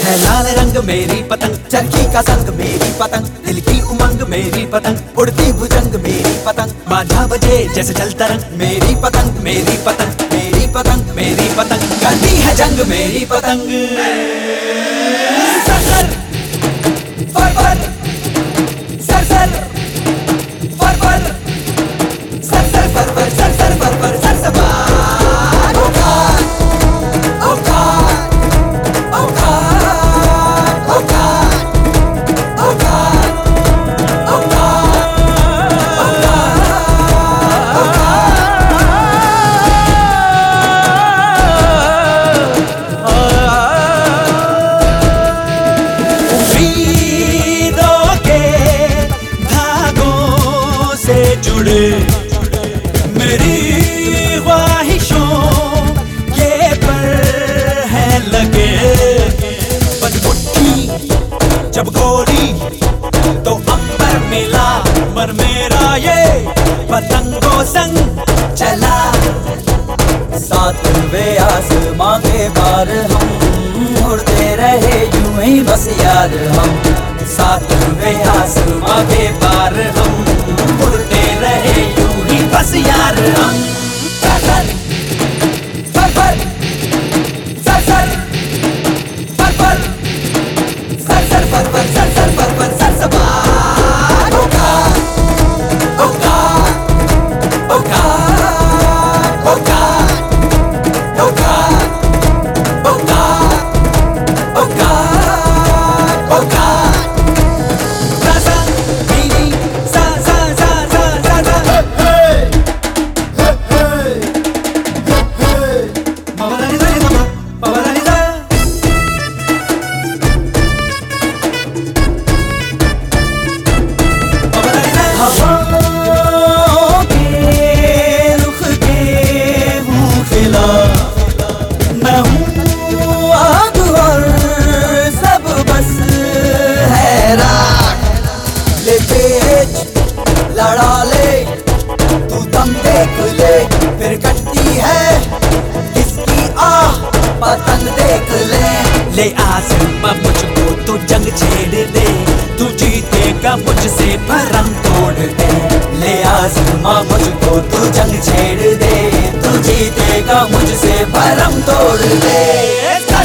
है लाल रंग मेरी पतंग, चरखी का संग मेरी पतंग, दिल की उमंग मेरी पतंग, उड़ती भुजंग मेरी पतंग, बाजा बजे जैसे चलता रंग मेरी पतंग, मेरी पतंग, मेरी पतंग, मेरी पतंग, करती है जंग मेरी पतंग। सर सर फर फर, सर सर फर फर, सर सर फर फर, सर सर फर फर, सर सवार। जुड़े मेरी ख्वाहिशों ये पर है लगे, बस मुट्ठी जब गोरी तो अंबर मिला, पर मेरा ये पतंगों संग चला। सातवें आसमां के पार हम उड़ते रहे यूं ही बस यार हम, सातवें आसमां के पार हम उड़ते रहे यूं ही बस यार हम। सर सर फर फर, सर सर फर फर, सर सर फर फर, सर सर फर फर, सर सवार। ओका ओका ओका ओका ओका ओका ओका ओका, मैं हूँ आग और सब बस है राख, ले पेच लड़ा ले तू दम देख ले, फिर कटती है किसकी आह पतंग देख ले। ले आसमां मुझको तू जंग छेड़ दे, तू जीतेगा मुझसे भरम तोड़ दे। ले आसमां मुझको तू जंग छेड़ दे, तू जीतेगा मुझसे भरम तोड़ दे।